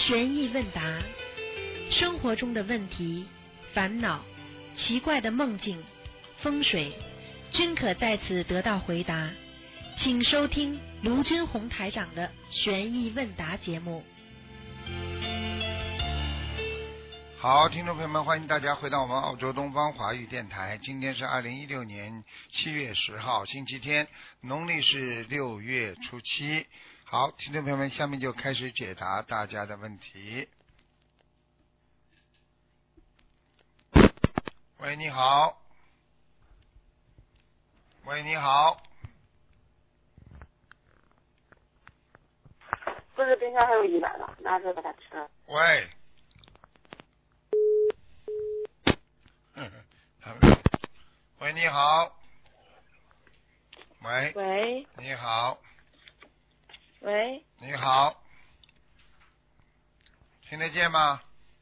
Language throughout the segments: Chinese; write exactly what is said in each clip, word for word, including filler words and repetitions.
悬疑问答，生活中的问题、烦恼、奇怪的梦境、风水，均可在此得到回答。请收听卢军红台长的悬疑问答节目。 好，听众朋友们，欢迎大家回到我们澳洲东方华语电台。今天是二零一六年七月十号，星期天，农历是六月初七。好，听众朋友们，下面就开始解答大家的问题。喂，你好。喂，你好。 不是，冰箱还有一百了，拿着把它吃了。 喂。喂，你好。喂。 喂。 你好。 喂。 你好。听得见吗？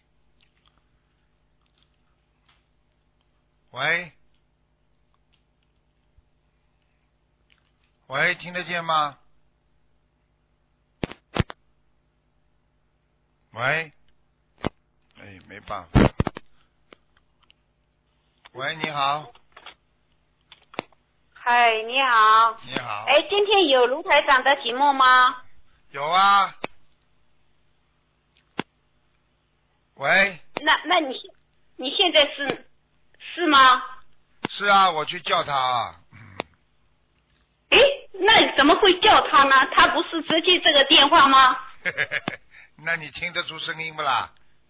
喂。喂，听得见吗？喂。哎，没办法。喂，你好。 嗨，你好。 你好。 哎，今天有卢台长的题目吗？ 有啊。喂。 那那你你现在是是吗？ 是啊，我去叫他啊。 哎，那你怎么会叫他呢？他不是直接这个电话吗？ 那你听得出声音不啦？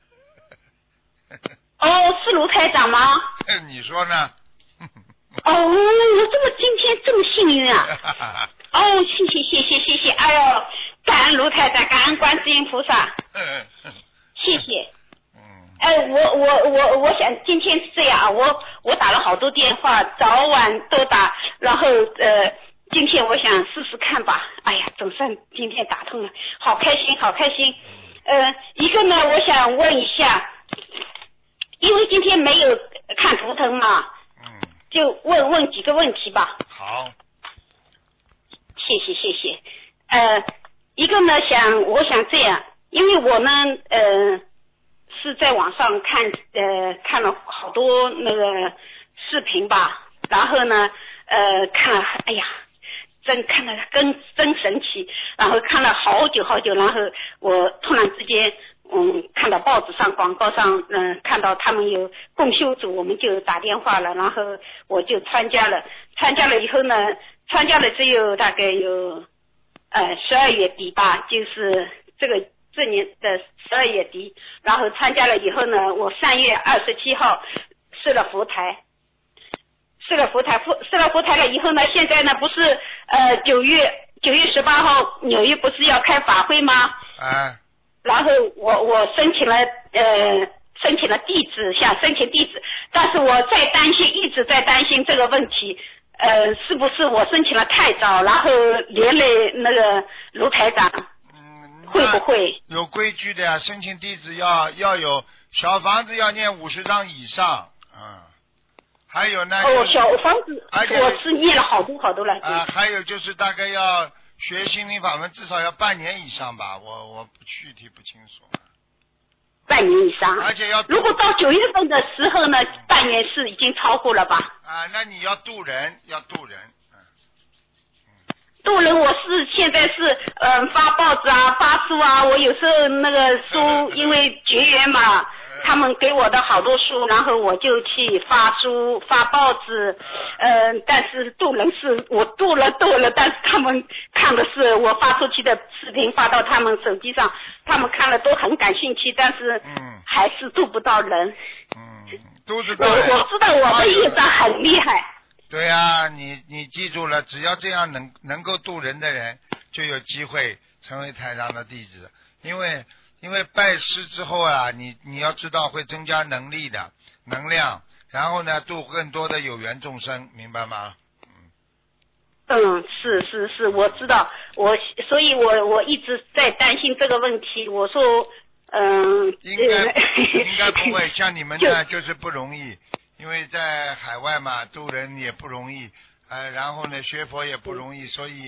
哦，是卢台长吗？ 你说呢？ 哦，我这么今天这么幸运啊！哦，谢谢谢谢谢谢，哎呦，感恩卢台长，感恩观世音菩萨，谢谢。 嗯。 哎，我我我我想今天是这样啊，我我打了好多电话，早晚都打，然后呃，今天我想试试看吧。哎呀，总算今天打通了，好开心好开心。呃，一个呢，我想问一下，因为今天没有看图腾嘛。就问问几个问题吧。 好， 谢谢谢谢。呃，一个呢，想我想这样，因为我呢，呃，是在网上看呃看了好多那个视频吧，然后呢，呃，看了，哎呀，真看了更真神奇，然后看了好久好久，然后我突然之间。嗯，看到报纸上广告上，嗯、呃，看到他们有共修组，我们就打电话了，然后我就参加了。参加了以后呢，参加了只有大概有呃十二月底吧，就是这个这年的十二月底。然后参加了以后呢，我三月二十七号设了佛台，设了佛台，设了佛台了以后呢，现在呢不是呃九月九月十八号纽约不是要开法会吗？ 啊。 然后我我申请了呃申请了地址，想申请地址，但是我在担心，一直在担心这个问题，呃，是不是我申请了太早，然后连累那个卢台长，嗯，会不会有规矩的呀？申请地址要要有小房子要念五十张以上，嗯，还有呢， 哦，小房子我是念了好多好多了啊，还有就是大概要。学心灵法门至少要半年以上吧，我我具体不清楚。 半年以上， 而且要如果到九月份的时候呢，半年是已经超过了吧？ 啊，那你要渡人，要渡人。嗯嗯、渡人，我是现在是嗯、呃、发报纸啊，发书啊，我有时候那个书因为绝缘嘛。他们给我的好多书，然后我就去发书发报纸，呃，但是渡人是我渡了渡了，但是他们看的是我发出去的视频发到他们手机上，他们看了都很感兴趣，但是还是渡不到人。 嗯，渡不到人。我我知道我的业障很厉害。 对啊，你你记住了，只要这样能能够渡人的人，就有机会成为台上的弟子，因为。因为拜师之后啊，你你要知道会增加能力的能量，然后呢度更多的有缘众生，明白吗？ 嗯，是是是，我知道，我所以我我一直在担心这个问题。我说，嗯， 应该应该不会，像你们呢就就是不容易，因为在海外嘛，渡人也不容易，呃，然后呢学佛也不容易，所以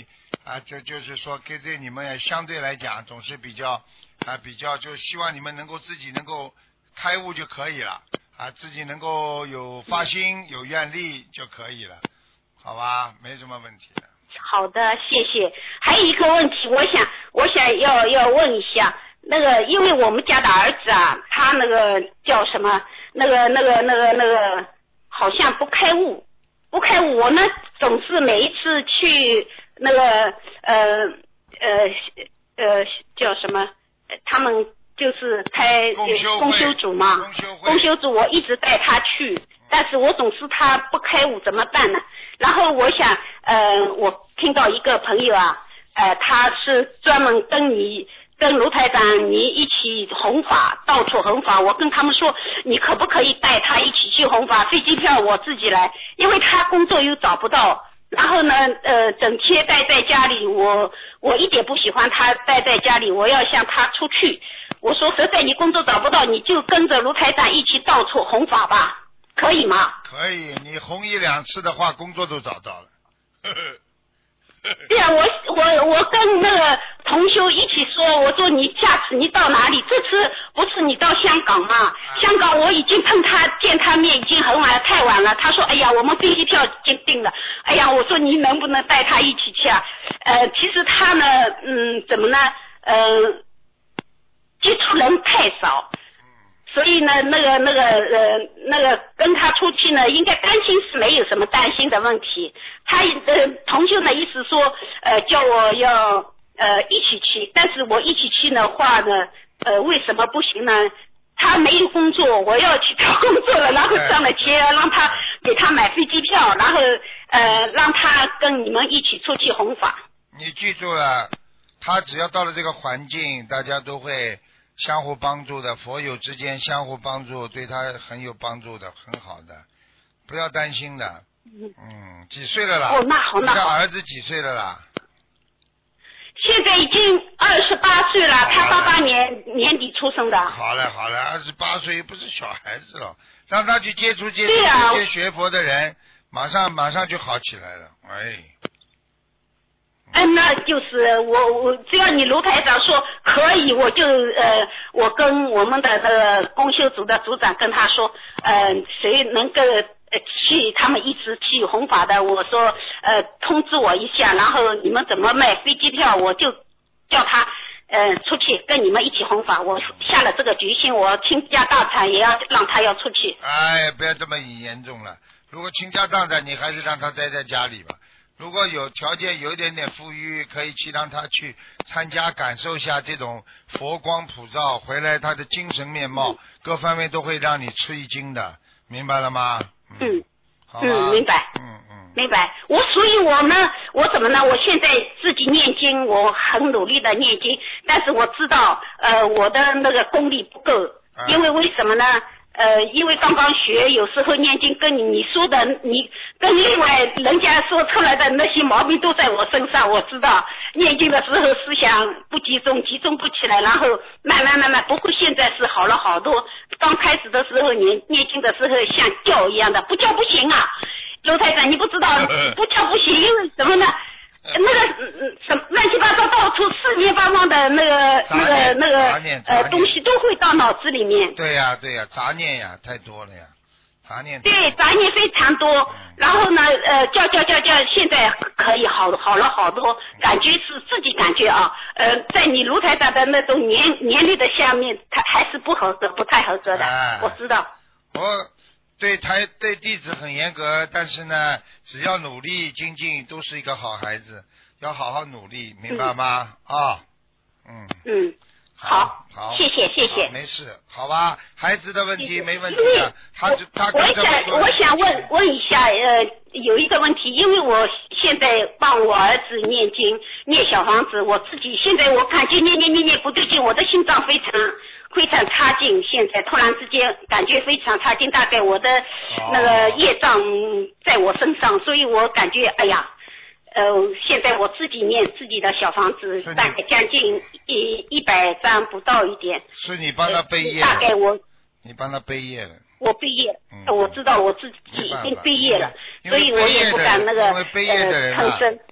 啊，就就是说，跟对你们相对来讲，总是比较啊，比较就希望你们能够自己能够开悟就可以了啊，自己能够有发心、有愿力就可以了，好吧？没什么问题的。 好的，谢谢。还有一个问题，我想我想要要问一下，那个因为我们家的儿子啊，他那个叫什么？那个那个那个那个，好像不开悟，不开悟。我呢总是每一次去。那个呃呃呃叫什么？他们就是开公修组嘛，公修组我一直带他去，但是我总是他不开悟怎么办呢？然后我想呃我听到一个朋友啊，呃他是专门跟你跟卢台长你一起弘法，到处弘法。我跟他们说，你可不可以带他一起去弘法？飞机票我自己来，因为他工作又找不到。然后呢，呃，整天待在家里，我我一点不喜欢他待在家里，我要向他出去。我说，实在你工作找不到，你就跟着卢台长一起到处弘法吧，可以吗？ 可以，你弘一两次的话，工作都找到了。呵呵对啊，我我我跟那个同修一起说，我说你下次你到哪里？这次不是你到香港吗？香港我已经碰他见他面已经很晚了，太晚了。他说，哎呀，我们飞机票已经订了。哎呀，我说你能不能带他一起去啊？呃，其实他呢，嗯，怎么呢？呃，接触人太少。所以呢，那个、那个、呃、那个跟他出去呢，应该担心是没有什么担心的问题。他呃，同修呢意思说，呃，叫我要呃一起去，但是我一起去的话呢，呃，为什么不行呢？他没有工作，我要去找工作了，然后赚了钱，让他给他买飞机票，然后呃，让他跟你们一起出去弘法。 你记住了，他只要到了这个环境，大家都会相互帮助的，佛友之间相互帮助，对他很有帮助的，很好的，不要担心的。嗯，几岁了啦？ 哦，那好，那好。 你的儿子几岁了啦？ 现在已经二十八岁了，他八八年年底出生的。 好了好了，二十八岁不是小孩子了，让他去接触接触这些学佛的人，马上马上就好起来了。哎。 嗯、呃，那就是我我只要你卢台长说可以，我就呃我跟我们的这个公修组的组长跟他说，呃谁能够呃去他们一直去弘法的，我说呃通知我一下，然后你们怎么卖飞机票，我就叫他呃出去跟你们一起弘法。我下了这个决心，我倾家荡产也要让他要出去。 哎，不要这么严重了，如果倾家荡产，你还是让他待在家里吧。如果有条件有一点点富裕，可以去让他去参加感受一下这种佛光普照，回来他的精神面貌、嗯、各方面都会让你吃一惊的，明白了吗？ 嗯， 好嗯，明白， 嗯嗯， 明白。我所以我呢，我怎么呢？我现在自己念经，我很努力的念经，但是我知道，呃，我的那个功力不够，啊、因为为什么呢？呃，因为刚刚学，有时候念经跟你你说的，你跟另外人家说出来的那些毛病都在我身上，我知道。念经的时候思想不集中，集中不起来，然后慢慢慢慢，不过现在是好了好多。刚开始的时候念念经的时候像叫一样的，不叫不行啊。刘台长，你不知道，不叫不行，因为什么呢？那个什么乱七八糟到处四面八方的那个那个那个呃东西都会到脑子里面。 对呀、啊、对呀、啊，杂念呀太多了呀，杂念。 对，杂念非常多。嗯、然后呢，呃，叫叫叫叫，现在可以好好了好多，感觉是自己感觉啊，呃，在你卢台长的那种年年龄的下面，他还是不合格，不太合格的，哎、我知道。 我。对台对弟子很严格，但是呢，只要努力精进，都是一个好孩子，要好好努力，明白吗？啊、嗯哦，嗯嗯， 好，好， 谢谢谢谢， 没事，好吧，孩子的问题没问题的，他他我想我想问问一下，呃，有一个问题，因为我现在帮我儿子念经念小房子，我自己现在我感觉念念念念不对劲，我的心脏非常非常差劲，现在突然之间感觉非常差劲，大概我的那个业障在我身上，所以我感觉哎呀，呃，现在我自己念自己的小房子，大概将近一一百张不到一点。 是你帮他背业、 呃？大概我你帮他背业了。 我毕业， 嗯、 我知道我自己已经毕业了，所以我也不敢那个因为背业的人、啊、 呃吭声。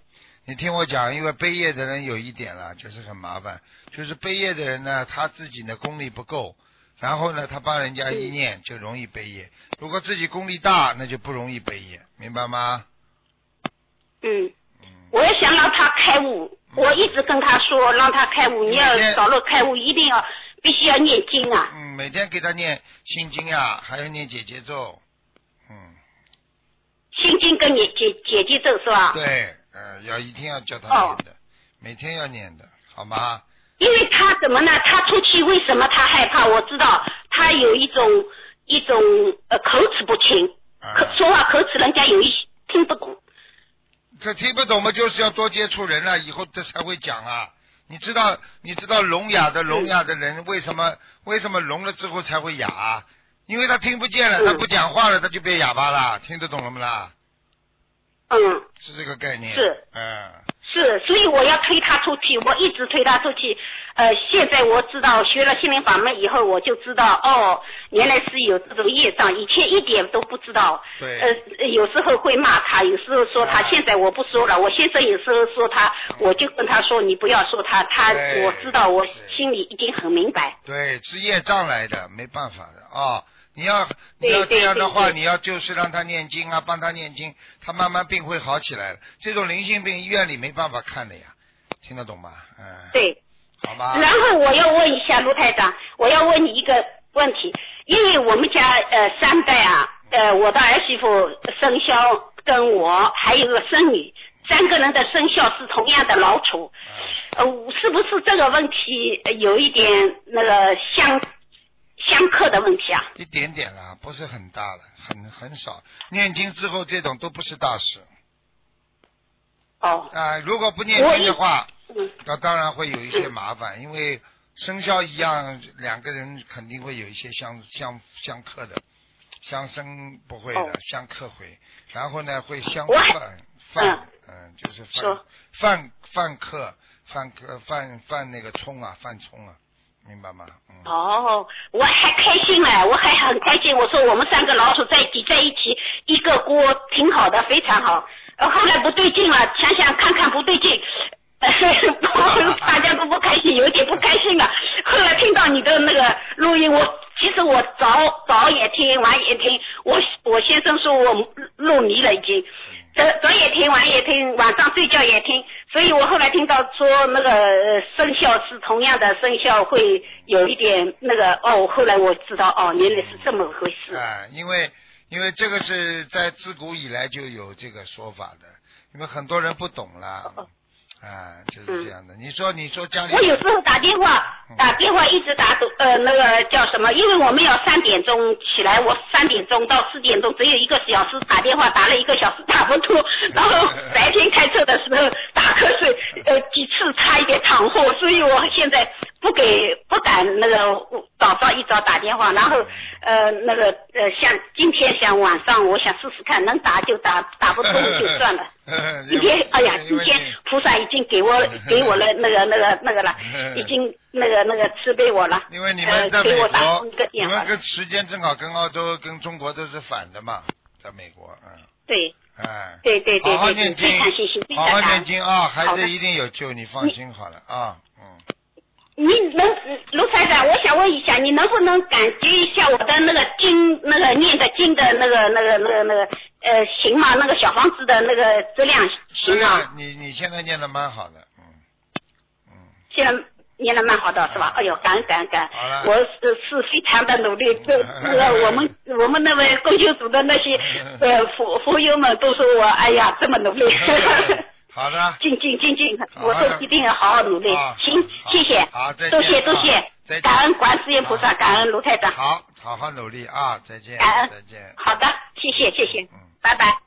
你听我讲，因为背业的人有一点了，就是很麻烦，就是背业的人呢，他自己的功力不够，然后呢，他帮人家一念就容易背业。如果自己功力大，那就不容易背业，明白吗？ 嗯。我也想让他开悟，嗯、我一直跟他说让他开悟，你要早日开悟，一定要必须要念经啊。 嗯，每天给他念心经呀，还要念解结咒。嗯。 心经跟念解解结咒是吧？ 对，呃，要一定要叫他念的，哦、每天要念的，好吗？ 因为他怎么呢？他出去为什么他害怕？我知道他有一种一种呃口齿不清，口、嗯、说话口齿人家有一听不懂。 这听不懂嘛，就是要多接触人了，以后这才会讲啊。你知道，你知道聋哑的聋哑的人为什么为什么聋了之后才会哑、啊？因为他听不见了，他不讲话了，他就变哑巴了，听得懂了吗啦？ 嗯， 是这个概念。 是， 嗯， 是，所以我要推他出去，我一直推他出去。呃，现在我知道学了心灵法门以后，我就知道哦，原来是有这种业障，以前一点都不知道。 对。 呃，有时候会骂他，有时候说他，啊、现在我不说了。我先生有时候说他，嗯、我就跟他说，你不要说他，他我知道，我心里已经很明白。 对，是业障来的，没办法的啊。哦你要你要这样的话，你要就是让他念经啊，帮他念经，他慢慢病会好起来了。这种灵性病医院里没办法看的呀，听得懂吗？嗯。对。好吧。 然后我要问一下卢台长，我要问你一个问题，因为我们家呃三代啊，呃我的儿媳妇生肖跟我还有个孙女，三个人的生肖是同样的老鼠，呃是不是这个问题有一点那个相？相克的问题啊， 一点点啦，不是很大了，很很少。念经之后，这种都不是大事。 哦。 啊、呃，如果不念经的话，那当然会有一些麻烦，嗯、因为生肖一样，两个人肯定会有一些相相相克的，相生不会的，哦、相克会，然后呢会相犯犯，嗯，就是犯犯犯克犯克犯犯那个冲啊，犯冲啊。明白吗？嗯、 哦，我还开心了，我还很开心。我说我们三个老鼠在挤在一起，一个锅挺好的，非常好。呃，后来不对劲了，想想看看不对劲，呃、大家都不开心，有点不开心了。后来听到你的那个录音，我其实我早早也听，晚也听。我我先生说我入迷了已经，早早也听，晚也听，晚上睡觉也听。所以我后来听到说那个生肖是同样的生肖会有一点那个哦，后来我知道哦，原来是这么回事。 啊，因为因为这个是在自古以来就有这个说法的，因为很多人不懂啦。哦啊，就是这样的。嗯、你说，你说家里， 我有时候打电话，打电话一直打都呃那个叫什么？因为我们要三点钟起来，我三点钟到四点钟只有一个小时打电话，打了一个小时打不通。然后白天开车的时候打瞌睡，呃几次差一点躺货，所以我现在不给不敢那个早上一早打电话，然后呃那个呃像今天想晚上我想试试看，能打就打，打不通就算了。今天哎呀，今天菩萨已经给我给我了那个那个那个了，已经那个那个慈悲我了。 因为你们在美国， 呃、 你们跟时间正好跟澳洲跟中国都是反的嘛，在美国，嗯。 对。 哎。 对对对对。 好好念经，好好念经啊，孩子一定有救，你放心好了啊，嗯。 你能卢台长，我想问一下，你能不能感觉一下我的那个经，那个念的经的那个那个那个那个呃行吗？那个小房子的那个质量行啊？ 你你现在念的蛮好的，嗯嗯。 现在念的蛮好的是吧？哎呦，感恩感恩感恩，我是是非常的努力。这这个我们我们那位共修组的那些呃佛佛友们都说我哎呀这么努力。 好的， 静静静静，我说一定要好好努力。行，谢谢， 好，再见， 多谢多谢，感恩观世音菩萨，感恩卢台长。 好，好好努力啊，再见， 感恩， 再见。 好的，谢谢谢谢，嗯，拜拜。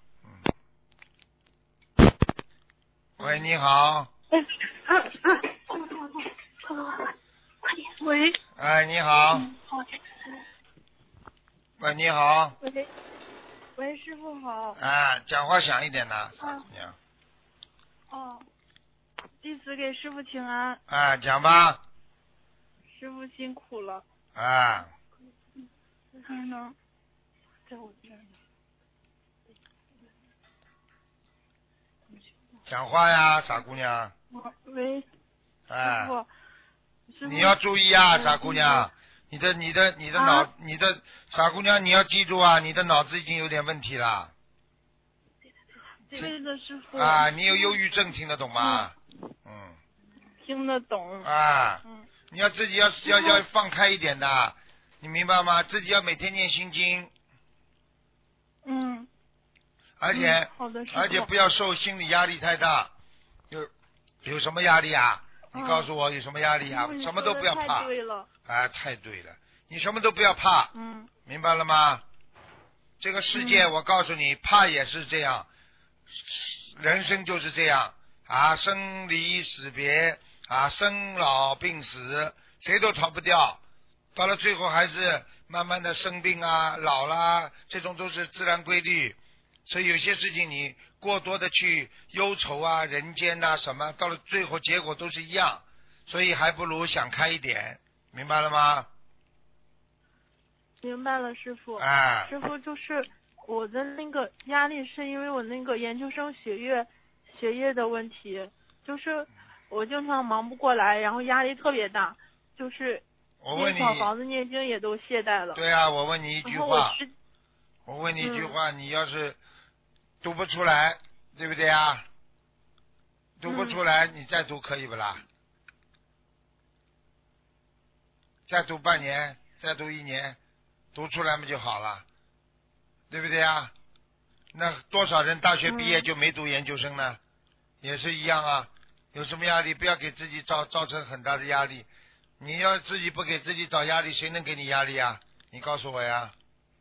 嗯。喂，你好。 嗯嗯嗯，快快快快快快，快点。喂。 哎，你好。 嗯，好。 喂，你好。 喂，喂，师傅好。 啊，讲话响一点呢。 啊。 你好。 哦，弟子给师傅请安。 啊，讲吧。 师傅辛苦了。 啊。 看呢，在我这儿呢。 讲话呀，傻姑娘。 喂， 哎师，傅，师傅你要注意啊， 嗯傻姑娘，你的你的你的脑、 啊你的傻姑娘，你要记住啊，你的脑子已经有点问题了对的，师傅。 啊，你有忧郁症，听得懂吗？嗯。 听得懂。 啊， 嗯你要自己要要要放开一点的，你明白吗？自己要每天念心经， 嗯。 而且、 嗯好的，师傅。 而且不要受心理压力太大。有有什么压力啊？你告诉我有什么压力啊？ 师傅你什么都不要说得怕。 太对了。 啊，太对了，你什么都不要怕， 嗯明白了吗？这个世界， 嗯我告诉你，怕也是这样，人生就是这样啊，生离死别啊，生老病死，谁都逃不掉。到了最后还是慢慢的生病啊、老啦，这种都是自然规律。所以有些事情你过多的去忧愁啊、人间呐、什么，到了最后结果都是一样。所以还不如想开一点，明白了吗？ 明白了，师傅。 哎， 师傅，就是我的那个压力是因为我那个研究生学业学业的问题，就是我经常忙不过来，然后压力特别大，就是我问你， 念小房子念经也都懈怠了。 对啊，我问你一句然后我话， 之我问你一句嗯话，你要是读不出来，对不对啊？读不出来，你再读可以不啦？再读半年，再读一年，读出来嘛就好了，对不对啊？那多少人大学毕业嗯就没读研究生呢？也是一样啊。有什么压力，不要给自己造造成很大的压力。你要自己不给自己找压力，谁能给你压力啊？你告诉我呀。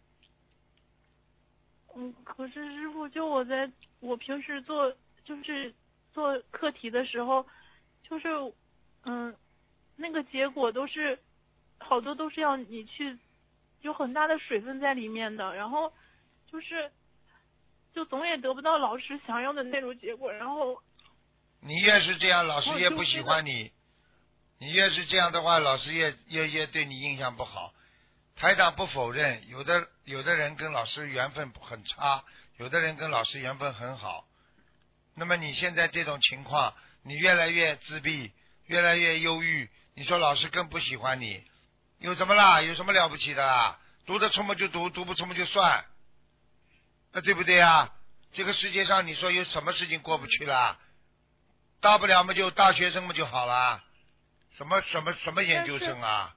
嗯，可是师傅，就我在我平时做就是做课题的时候，就是嗯，那个结果都是好多都是要你去有很大的水分在里面的，然后就是就总也得不到老师想要的那种结果，然后你越是这样，老师越不喜我就觉得欢你。你越是这样的话，老师越越越对你印象不好。台长不否认，有的有的人跟老师缘分很差，有的人跟老师缘分很好。那么你现在这种情况，你越来越自闭，越来越忧郁，你说老师更不喜欢你，有什么啦？有什么了不起的啦？读得出嘛就读，读不出嘛就算，那对不对啊？这个世界上你说有什么事情过不去啦？大不了嘛就大学生嘛就好了，什么什么什么研究生啊？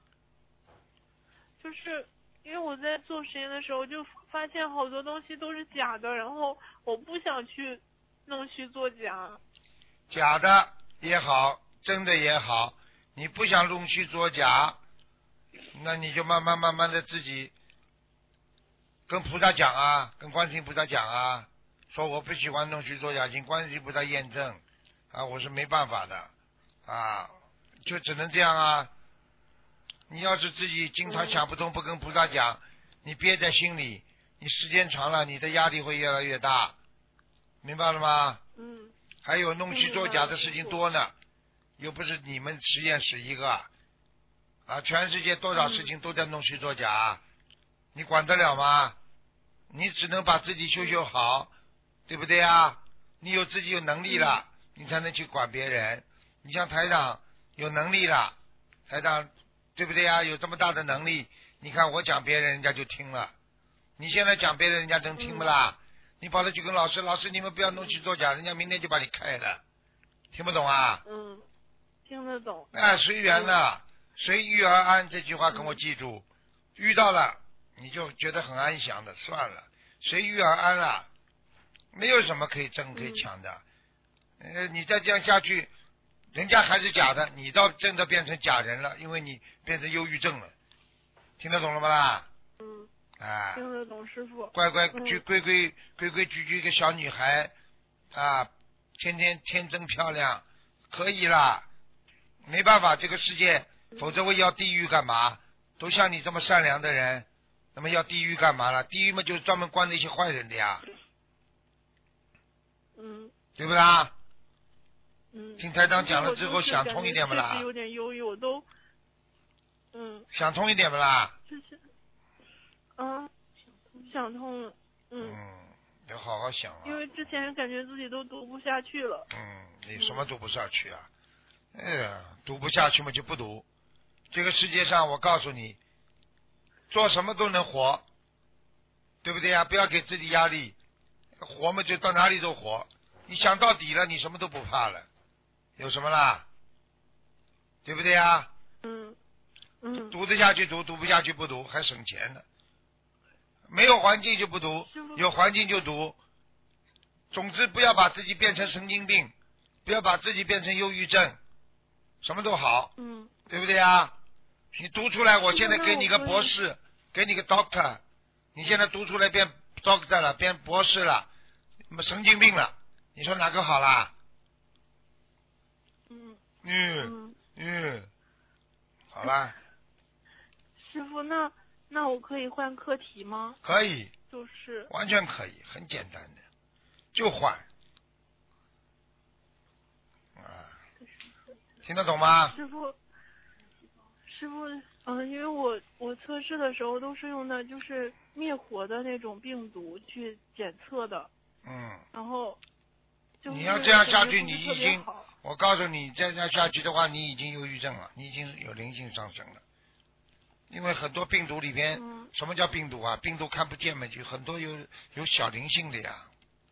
就是因为我在做实验的时候就发现好多东西都是假的，然后我不想去弄虚作假。 假的也好，真的也好，你不想弄虚作假，那你就慢慢慢慢的自己跟菩萨讲啊，跟观世音菩萨讲啊，说我不喜欢弄虚作假，请观世音菩萨验证啊，我是没办法的啊，就只能这样啊。你要是自己经常想不通，不跟菩萨讲，你憋在心里，你时间长了，你的压力会越来越大，明白了吗？ 嗯。 还有弄虚作假的事情多呢，又不是你们实验室一个啊，全世界多少事情都在弄虚作假，你管得了吗？你只能把自己修修好，对不对啊？你有自己有能力了，你才能去管别人。你像台长有能力了，台长对不对啊？有这么大的能力，你看我讲别人，人家就听了。你现在讲别人，人家能听不啦？你跑了去跟老师，老师你们不要弄虚作假，人家明天就把你开了，听不懂啊？ 嗯，听得懂。 哎，随缘了，随遇而安这句话跟我记住，遇到了你就觉得很安详的，算了，随遇而安了，没有什么可以争可以抢的。呃，你再这样下去，人家还是假的，你倒真的变成假人了，因为你变成忧郁症了，听得懂了吗啦？ 嗯。 啊， 听得懂，师傅。 乖乖嗯矩规规规规矩矩一个小女孩啊，天天天真漂亮，可以啦。没办法，这个世界，否则我要地狱干嘛？都像你这么善良的人，那么要地狱干嘛了？地狱嘛，就是专门关那些坏人的呀， 嗯对不啦？ 嗯。 听台长讲了之后， 就是想通一点不啦感觉确实有点忧郁，我都嗯。 想通一点不啦？ 就是。嗯，想通了。嗯。 嗯， 要好好想啊。 因为之前感觉自己都读不下去了。 嗯，你什么读不下去啊？哎呀，读不下去嘛就不读。这个世界上，我告诉你，做什么都能活，对不对呀？不要给自己压力，活嘛就到哪里都活。你想到底了，你什么都不怕了，有什么啦？对不对呀？ 嗯嗯。 读得下去读，读不下去不读，还省钱呢。没有环境就不读，有环境就读。总之不要把自己变成神经病，不要把自己变成忧郁症，什么都好， 嗯， 对不对呀？你读出来，我现在给你个博士，给你个 doctor， 你现在读出来变 doctor 了，变博士了，那么神经病了，你说哪个好啦？ 嗯嗯嗯，好啦。 师傅，那那我可以换课题吗？ 可以， 就是完全可以，很简单的，就换啊，听得懂吗？ 师傅，师傅，嗯、呃，因为我我测试的时候都是用的就是灭活的那种病毒去检测的， 嗯， 然后就是你要这样下去， 感觉不是特你已经别好， 我告诉你，再这样下去的话，你已经忧郁症了，你已经有灵性上升了。因为很多病毒里边， 嗯、 什么叫病毒啊？病毒看不见嘛，就很多有有小灵性的呀，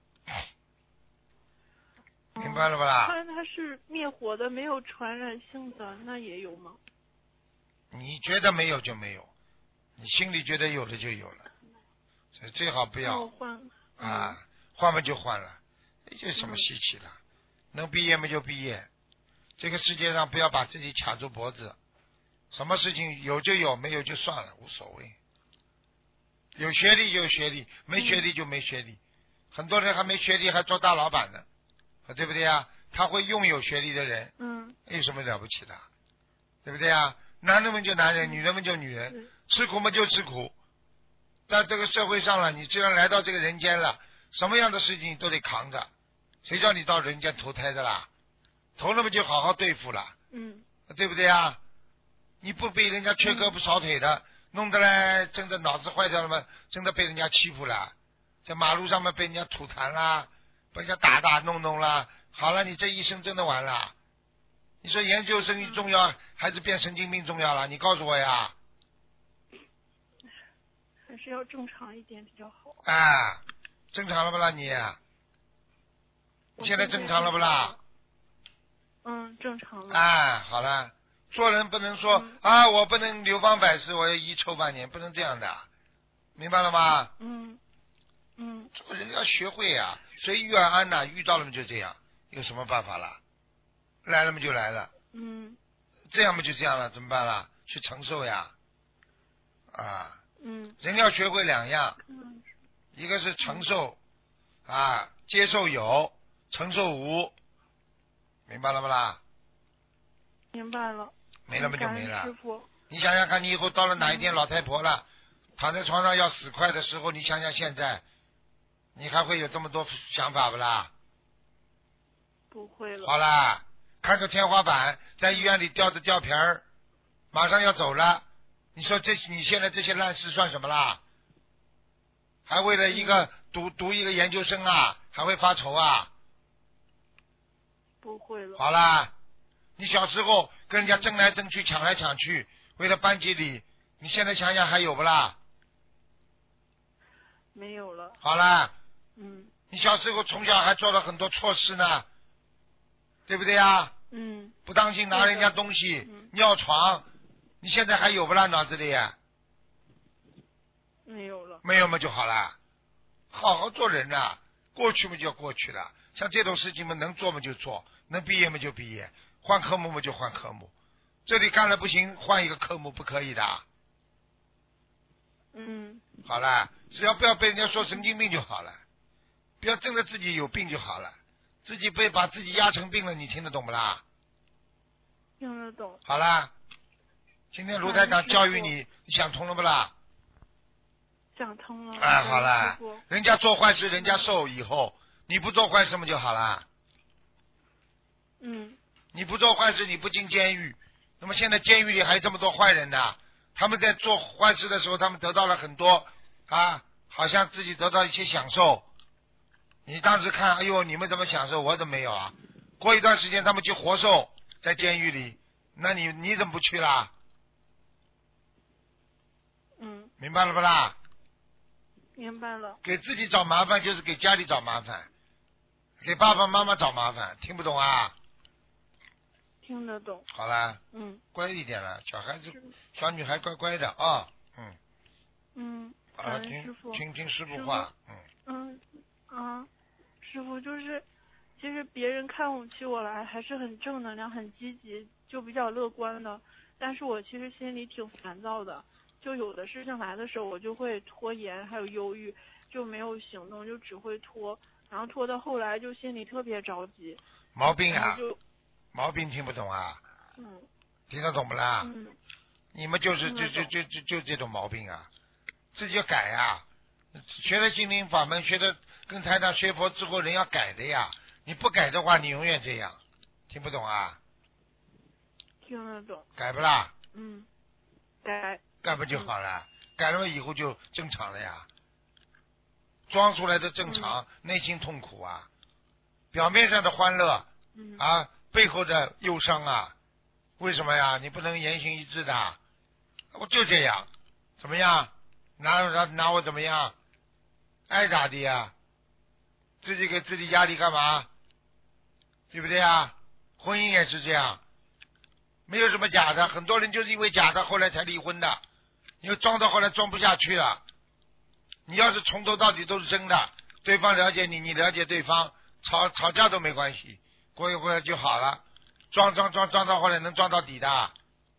嗯、 明白了吧啦？ 它它是灭活的，没有传染性的，那也有吗？ 你觉得没有就没有，你心里觉得有的就有了，所以最好不要换啊，换嘛就换了，有什么稀奇的？嗯、能毕业嘛就毕业，这个世界上不要把自己卡住脖子。什么事情有就有，没有就算了，无所谓。有学历就有学历，没学历就没学历。嗯、很多人还没学历还做大老板呢，对不对呀？他会用有学历的人， 嗯， 有什么了不起的？对不对呀？男人们就男人，女人们就女人，吃苦嘛就吃苦。在这个社会上了，你既然来到这个人间了，什么样的事情你都得扛着。谁叫你到人间投胎的啦？投了嘛就好好对付了， 嗯， 对不对呀？你不被人家缺胳膊少腿的，弄得来真的脑子坏掉了吗？真的被人家欺负了，在马路上面被人家吐痰啦，被人家打打弄弄啦，好了，你这一生真的完了。你说研究生重要还是变神经病重要了？你告诉我呀。 还是要正常一点比较好。 啊，正常了不啦你？你现在正常了不啦？ 嗯，正常了。 啊，好了。做人不能说、嗯、啊，我不能流芳百世，我要遗臭万年，不能这样的，明白了吗？ 嗯嗯。 做人要学会呀、啊，随遇而安呐、啊，遇到了嘛就这样，有什么办法了？来了嘛就来了。 嗯。 这样嘛就这样了，怎么办啦？去承受呀。啊。 嗯。 人要学会两样， 嗯、 一个是承受，啊，接受有，承受无，明白了不啦？ 明白了。 没了嘛就没了。 师傅， 你想想看，你以后到了哪一天老太婆了，嗯、躺在床上要死快的时候，你想想现在，你还会有这么多想法不啦？ 不会了。 好啦，看着天花板，在医院里吊着吊瓶儿，马上要走了，你说这你现在这些烂事算什么啦？还为了一个、嗯、读读一个研究生啊，还会发愁啊？ 不会了。 好啦。你小时候跟人家争来争去，抢来抢去，为了班级里，你现在想想还有不啦？ 没有了。 好啦。 嗯。 你小时候从小还做了很多错事呢，对不对呀？ 嗯。 不当心拿人家东西， 嗯、 尿床，你现在还有不啦？脑子里？ 没有了。 没有嘛就好啦，好好做人呐，过去嘛就要过去了，像这种事情嘛，能做嘛就做，能毕业嘛就毕业。换科目嘛就换科目，这里干了不行，换一个科目不可以的。 嗯。 好了，只要不要被人家说神经病就好了，不要真的自己有病就好了，自己被把自己压成病了，你听得懂不啦？ 听得懂。 好啦，今天卢台长教育你，你想通了不啦？ 想通了。 哎，好了，人家做坏事，人家受以后，你不做坏事嘛就好了。 嗯。 你不做坏事，你不进监狱，那么现在监狱里还有这么多坏人呢，他们在做坏事的时候，他们得到了很多啊，好像自己得到一些享受， 你当时看，哎呦，你们怎么享受，我怎么没有啊？过一段时间他们去活受在监狱里，那你你怎么不去啦？ 嗯， 明白了不啦？ 明白了。 给自己找麻烦就是给家里找麻烦，给爸爸妈妈找麻烦，听不懂啊？ 听得懂。 好了， 嗯乖一点了，小孩子小女孩乖乖的啊，嗯， 嗯， 好了，听感恩师傅。 听听师傅话，嗯， 嗯啊，师傅就是，其实别人看我起我来还是很正能量、很积极，就比较乐观的。但是我其实心里挺烦躁的，就有的事情来的时候，我就会拖延，还有忧郁，就没有行动，就只会拖，然后拖到后来就心里特别着急。 毛病啊， 然后就毛病听不懂啊？ 嗯听得懂不啦？ 嗯你们就是听得懂就就就就就这种毛病啊，自己要改呀、学了心灵法门，学的跟台长学佛之后，人要改的呀。你不改的话，你永远这样，听不懂啊？ 听得懂。 改不啦？ 嗯，改。 改不就好了？改了以后就正常了呀。装出来的正常，内心痛苦啊，表面上的欢乐嗯啊，背后的忧伤啊，为什么呀？你不能言行一致的，我就这样，怎么样？拿拿拿我怎么样？爱咋的呀？自己给自己压力干嘛？对不对呀？婚姻也是这样，没有什么假的，很多人就是因为假的，后来才离婚的。因为装到后来装不下去了。你要是从头到底都是真的，对方了解你，你了解对方，吵吵架都没关系，过一会儿就好了。装装装装到后来能装到底的，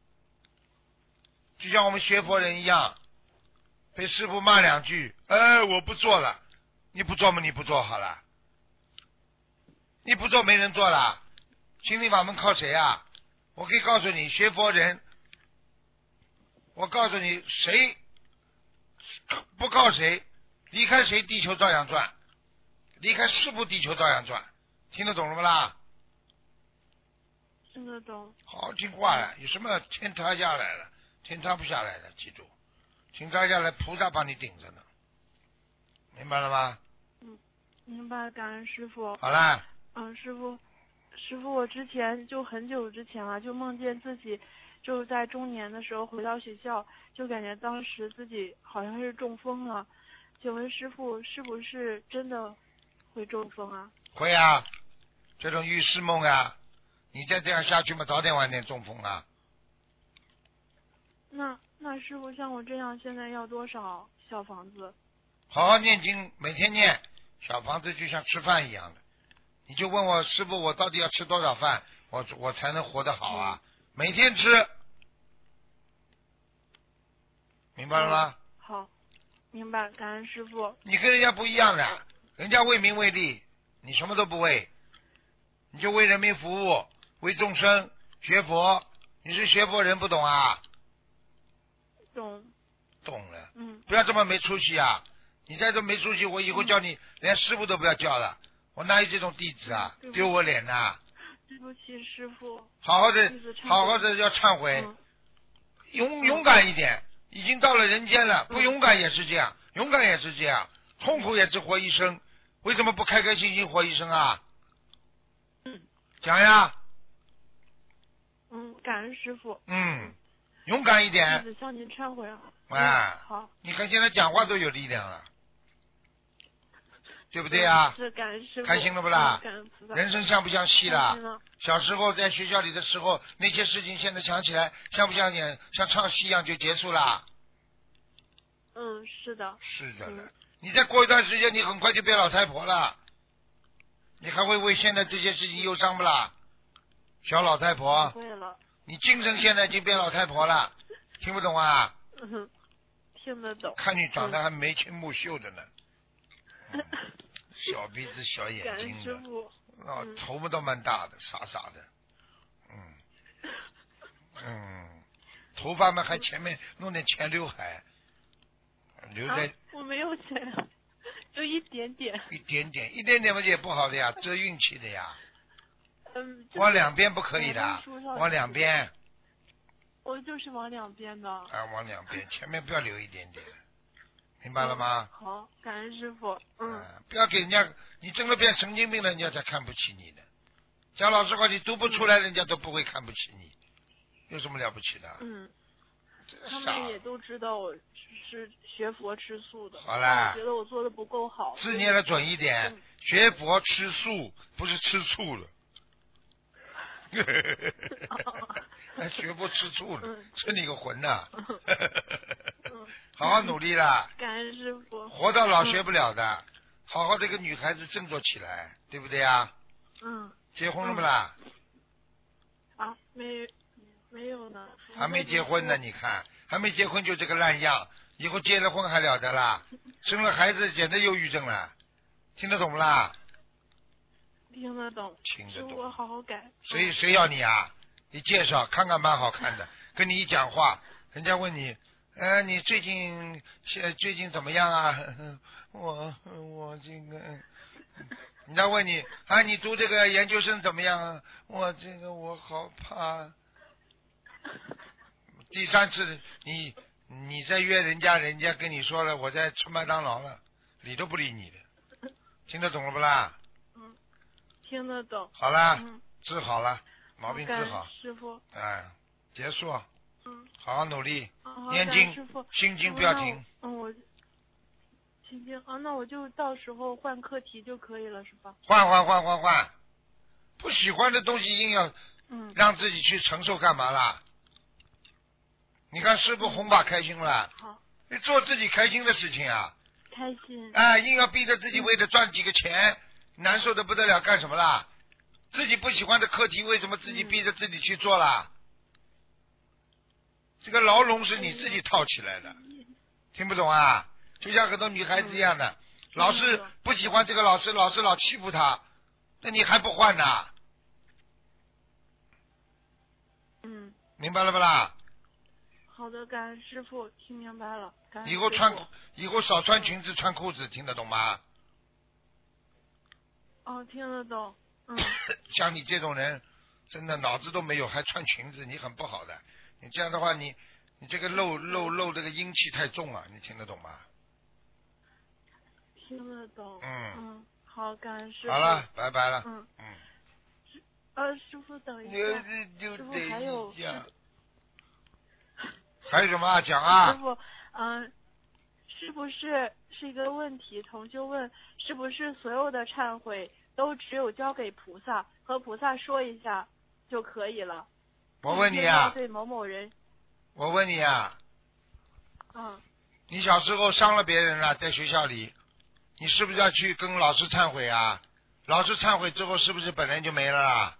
就像我们学佛人一样，被师傅骂两句，哎，我不做了，你不做嘛，你不做好了，你不做没人做了，心灵法门靠谁啊？我可以告诉你，学佛人，我告诉你，谁不靠谁，离开谁地球照样转，离开师傅地球照样转，听得懂了不啦？ 听得懂。 好好听话了，有什么天塌下来了，天塌不下来的，记住，天塌下来菩萨帮你顶着呢，明白了吗？ 嗯，明白，感恩师傅。 好啦， 嗯，师傅，师傅，我之前就很久之前了，就梦见自己就在中年的时候回到学校，就感觉当时自己好像是中风了。请问师傅，是不是真的会中风啊？ 会啊，这种预示梦啊，你再这样下去嘛，早点晚点中风啊。 那那师傅像我这样，现在要多少小房子？ 好好念经，每天念，小房子就像吃饭一样的，你就问我师傅，我到底要吃多少饭，我我才能活得好啊？每天吃，明白了吗？ 好，明白，感恩师傅。 你跟人家不一样的，人家为名为利，你什么都不为，你就为人民服务，为众生学佛，你是学佛人不懂啊？ 懂。 懂了， 嗯。 不要这么没出息啊！你再这么没出息，我以后叫你连师傅都不要叫了，我哪有这种弟子啊？丢我脸呐！ 对不起，师傅。 好好的，好好的要忏悔， 嗯、 勇勇敢一点。已经到了人间了，不勇敢也是这样，勇敢也是这样，痛苦也是活一生，为什么不开开心心活一生啊？ 嗯， 讲呀。 嗯，感恩师傅。 嗯，勇敢一点。 弟子向您忏悔啊。 哎、 嗯，好。 你看现在讲话都有力量了，对不对啊？ 是感恩师傅。 开心了不啦？ 感恩菩萨。 人生像不像戏啦？ 了小时候在学校里的时候，那些事情现在想起来，像不像演像唱戏一样就结束了？ 嗯，是的。 是的了， 嗯、 你再过一段时间，你很快就变老太婆了。你还会为现在这些事情忧伤不啦？小老太婆。 会了。 你精神现在已经变老太婆了，听不懂啊？ 嗯，听得懂。 看你长得还眉清目秀的呢。嗯小鼻子小眼睛的，哦， 嗯、 头发都蛮大的，傻傻的，嗯嗯，头发嘛还前面弄点前刘海，留在、 啊、我没有钱，就一点点， 一点点，一点点嘛也不好的呀，遮运气的呀。 嗯， 往两边不可以的，往两边。 我就是往两边的。 啊，往两边，前面不要留一点点。 明白了吗？ 好，感恩师傅。嗯。 呃不要给人家，你真的变神经病了，人家才看不起你的。讲老实话，你读不出来，人家都不会看不起你，有什么了不起的？ 嗯。 真傻他们也都知道我是学佛吃素的。 好啦我觉得我做的不够好。 字念的准一点，学佛吃素不是吃醋了。还学佛吃醋了，吃你个魂呐！好好努力啦！ 感恩师傅。 活到老学不了的，好好这个女孩子振作起来，对不对啊？ 嗯。 结婚了不啦？ 啊，没没有呢。 还没结婚呢，你看，还没结婚就这个烂样，以后结了婚还了得啦？生了孩子简直忧郁症了，听得懂不啦？ 听得懂， 听得懂。 我好好改。 谁谁要你啊？你介绍看看蛮好看的，跟你一讲话，人家问你，呃，你最近现最近怎么样啊？我我这个，人家问你啊，你读这个研究生怎么样啊？我这个我好怕。第三次你你再约人家，人家跟你说了我在吃麦当劳了，理都不理你的，听得懂了不啦？ 嗯，听得懂。 好啦， 嗯、 治好了，毛病治好。 师傅。 哎，结束。 嗯。 好好努力， 哦、 念经， 师傅心经不要停。 嗯，我心经啊，那我就到时候换课题就可以了，是吧？ 换换换换换，不喜欢的东西硬要嗯让自己去承受干嘛啦？你看师傅红把开心了， 好， 你做自己开心的事情啊。 开心。 哎，硬要逼着自己为了赚几个钱，难受的不得了，干什么啦？自己不喜欢的课题，为什么自己逼着自己去做啦？这个牢笼是你自己套起来的，听不懂啊？就像很多女孩子一样的，老师不喜欢这个老师，老师老欺负她，那你还不换呐？ 嗯。 明白了不啦？ 好的，感恩师傅，听明白了。感恩以后穿以后少穿裙子，穿裤子，听得懂吗？ 哦，听得懂。嗯。 像你这种人，真的脑子都没有，还穿裙子，你很不好的。你这样的话，你你这个漏漏漏这个阴气太重了，你听得懂吗？ 听得懂。 嗯。 嗯，好，感恩师傅。 好了，拜拜了。 嗯嗯。 呃，师傅等一下。师傅还有。 还有什么讲啊？ 师傅，嗯、呃，是不是是一个问题？同修问，是不是所有的忏悔都只有交给菩萨，和菩萨说一下就可以了？ 我问你啊。 对某某人。 我问你啊。 嗯。 你小时候伤了别人了，在学校里，你是不是要去跟老师忏悔啊？老师忏悔之后，是不是本人就没了啦？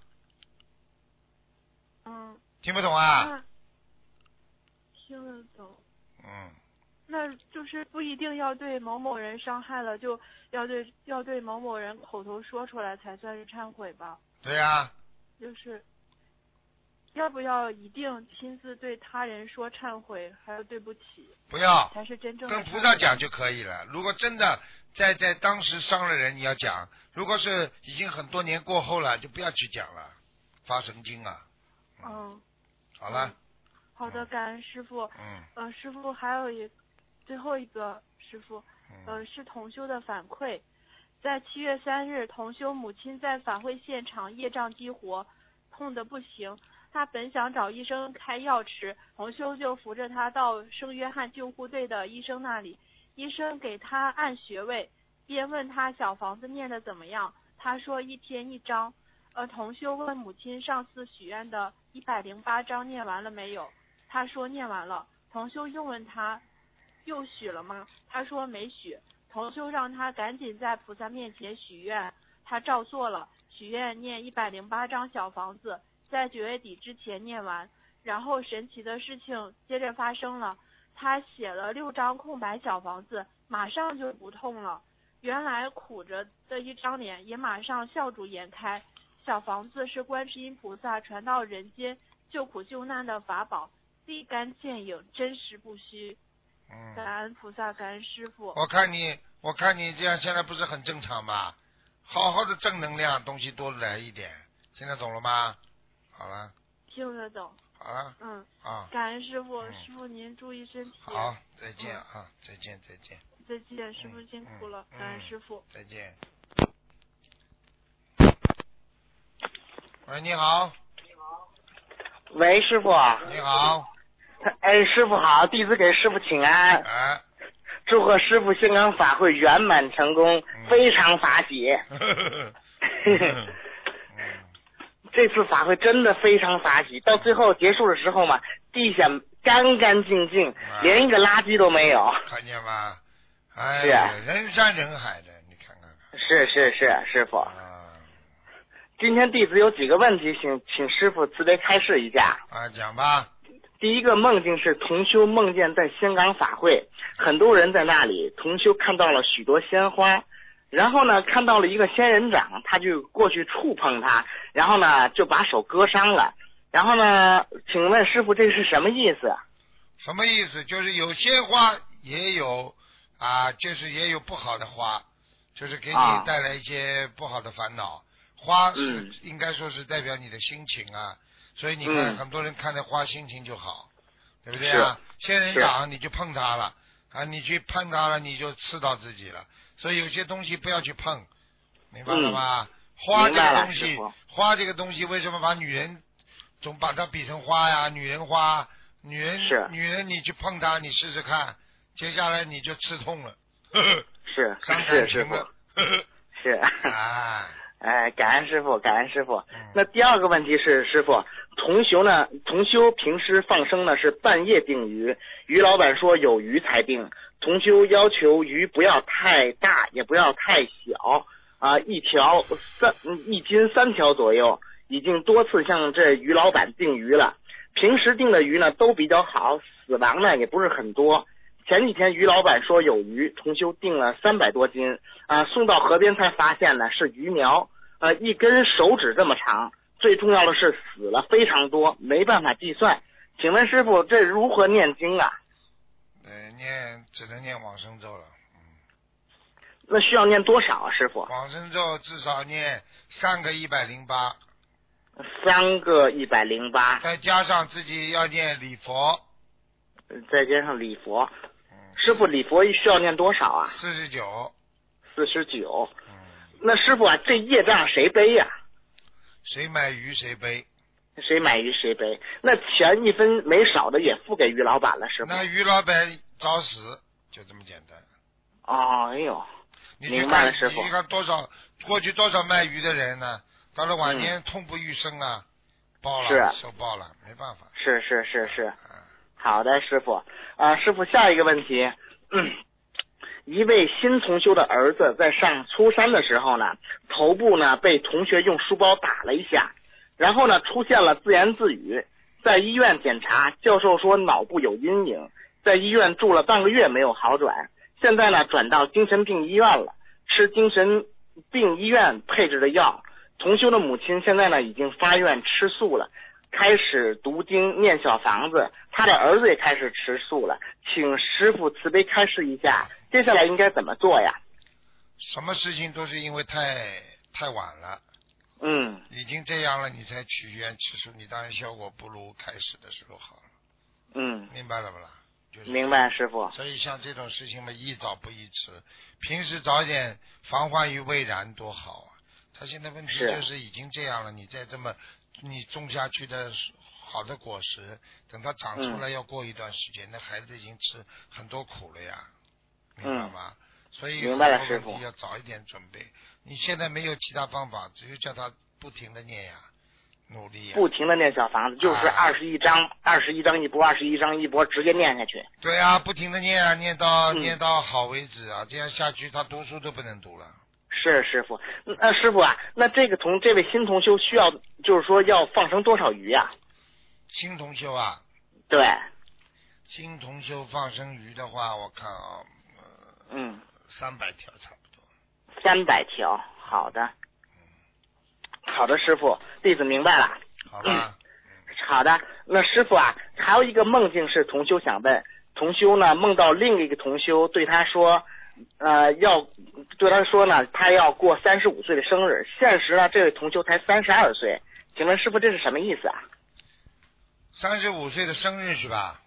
嗯。 听不懂啊？ 听得懂。 嗯。 那就是不一定要对某某人伤害了，就要对要对某某人口头说出来才算是忏悔吧？ 对呀、啊。 就是要不要一定亲自对他人说忏悔，还有对不起？ 不要。 才是真正的。 跟菩萨讲就可以了。如果真的在在当时伤了人，你要讲；如果是已经很多年过后了，就不要去讲了，发神经啊。 嗯。嗯好了。 嗯好的，感恩师傅。 嗯。 呃，师傅还有一最后一个师傅，呃，是同修的反馈，在七月三日，同修母亲在法会现场业障激活，痛得不行。他本想找医生开药吃，同修就扶着他到圣约翰救护队的医生那里，医生给他按穴位，便问他小房子念得怎么样。他说一天一张。呃，同修问母亲上次许愿的一百零八章念完了没有？他说念完了。同修又问他又许了吗？他说没许。同修让他赶紧在菩萨面前许愿，他照做了，许愿念一百零八张小房子，在九月底之前念完。然后神奇的事情接着发生了，他写了六张空白小房子，马上就不痛了，原来苦着的一张脸也马上笑逐颜开。小房子是观世音菩萨传到人间救苦救难的法宝，立竿见影，真实不虚。 嗯。 感恩菩萨，感恩师父。 我看你，我看你这样现在不是很正常吗？好好的正能量东西多来一点，现在懂了吗？好了。 听得懂。 好了。 嗯。 啊。 感恩师父， 嗯、 师父您注意身体。 好，再见啊，嗯、再见，再见。 再见，师傅辛苦了， 嗯、 感恩师傅。 再见。喂，你好。 喂，师傅。 你好。 哎，师傅好，弟子给师傅请安。 哎。 祝贺师傅香港法会圆满成功， 嗯、 非常法喜。 嗯、 这次法会真的非常法喜，到最后结束的时候嘛，地下干干净净， 啊、 连一个垃圾都没有。 看见吗？哎， 是啊， 人山人海的，你看看看。 是是是，师傅。 啊。 今天弟子有几个问题，请请师傅慈悲开示一下。 啊，讲吧。 第一个梦境是同修梦见在香港法会，很多人在那里，同修看到了许多鲜花，然后呢看到了一个仙人掌，他就过去触碰它，然后呢就把手割伤了。然后呢，请问师傅这是什么意思？ 什么意思？就是有鲜花也有啊，就是也有不好的花，就是给你带来一些不好的烦恼。啊、花是、嗯、应该说是代表你的心情啊。所以你看，嗯、很多人看着花心情就好，对不对啊？仙人掌你就碰它了啊，你去碰它了，你就刺到自己了。所以有些东西不要去碰，明白了吗？嗯、花这个东西，花这个东西，为什么把女人总把它比成花呀？女人花，女人女人你去碰它，你试试看，接下来你就吃痛了，呵呵是伤感情了， 呵呵是啊。 哎，感恩师傅，感恩师傅。那第二个问题是，师傅，同修呢？同修平时放生呢是半夜定鱼，鱼老板说有鱼才定，同修要求鱼不要太大，也不要太小啊，一条三一斤三条左右，已经多次向这鱼老板定鱼了。平时定的鱼呢都比较好，死亡呢也不是很多。前几天鱼老板说有鱼，同修订了三百多斤啊，送到河边才发现呢是鱼苗，呃，一根手指这么长，最重要的是死了非常多，没办法计算。请问师傅，这如何念经啊？ 呃，念只能念往生咒了，嗯。 那需要念多少啊，师傅？ 往生咒至少念三个一百零八。 三个一百零八， 再加上自己要念礼佛， 再加上礼佛。师傅，礼佛需要念多少啊？ 四十九。 四十九。 嗯。 那师傅啊，这业障谁背呀、啊？ 谁买鱼谁背。 谁买鱼谁背？那钱一分没少的也付给于老板了，师傅。 那于老板找死，就这么简单。 哦，哎呦， 明白了，师傅。你看多少过去多少卖鱼的人呢？到了晚年痛不欲生啊，报了， 是受报了，没办法。 是是是是。嗯好的，师傅啊，师傅，下一个问题，嗯，一位新同修的儿子在上初三的时候呢，头部呢被同学用书包打了一下，然后呢出现了自言自语，在医院检查，教授说脑部有阴影，在医院住了半个月没有好转，现在呢转到精神病医院了，吃精神病医院配置的药。同修的母亲现在呢已经发愿吃素了，开始读经念小房子，他的儿子也开始吃素了，请师父慈悲开示一下，接下来应该怎么做呀？ 什么事情都是因为太太晚了， 嗯， 已经这样了，你才许愿吃素，你当然效果不如开始的时候好了。 嗯， 明白了不啦？就是、 明白，师父。 所以像这种事情嘛，宜早不宜迟，平时早点防患于未然多好啊！他现在问题就是已经这样了，你再这么你种下去的好的果实，等它长出来要过一段时间，嗯、那孩子已经吃很多苦了呀，明白吗？嗯、所以明白了，师父要早一点准备。你现在没有其他方法，只有叫他不停的念呀，努力呀， 不停的念小房子，就是二十一章，二十一章一波，二十一章一波，直接念下去。 对啊，不停的念啊，念到、嗯、念到好为止啊，这样下去他读书都不能读了。 是师傅，那师傅啊，那这个同这位新同修需要，就是说要放生多少鱼呀、啊？ 新同修啊？ 对。 新同修放生鱼的话，我看啊，呃、 嗯， 三百条差不多。 三百条，好的。嗯、好的，师傅，弟子明白了。 好吧。 嗯、好的，那师傅啊，还有一个梦境是同修想问，同修呢梦到另一个同修对他说。呃，要对他说呢，他要过三十五岁的生日。现实呢，这位同修才三十二岁，请问师傅这是什么意思啊？ 三十五岁的生日是吧？嗯。